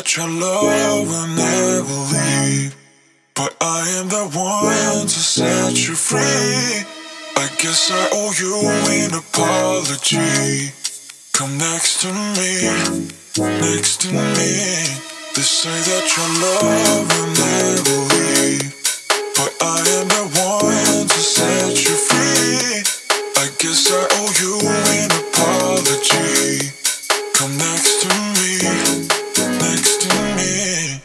that your love will never leave, but I am the one to set you free. I guess I owe you an apology. Come next to me, next to me. They say that your love will never leave, but I am the one to set you free. I guess I owe you an apology. Come next to me, next to me.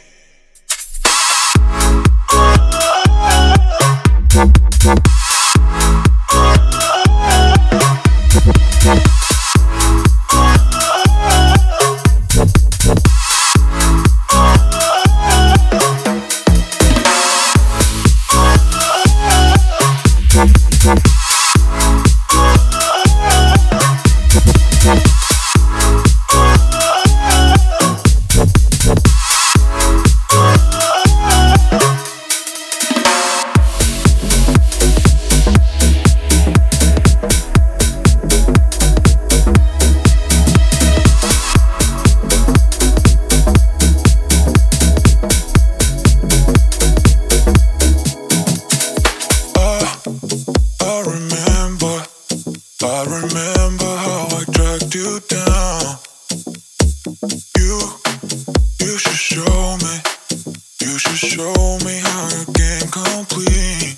I remember how I dragged you down. You should show me how your game complete.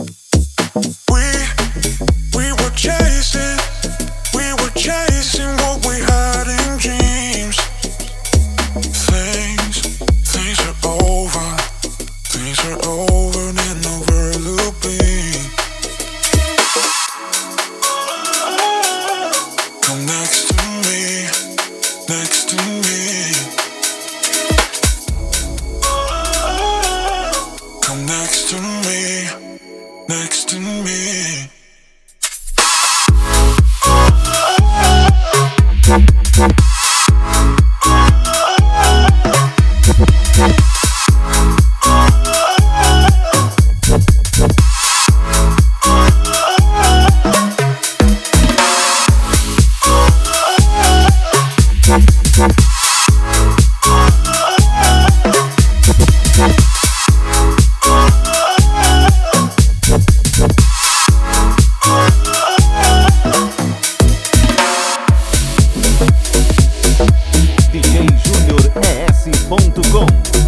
We were chasing what we had in dreams. Things are over and over looping. Come next to me, next to me. Come next to me, next to me. DJJuniores.com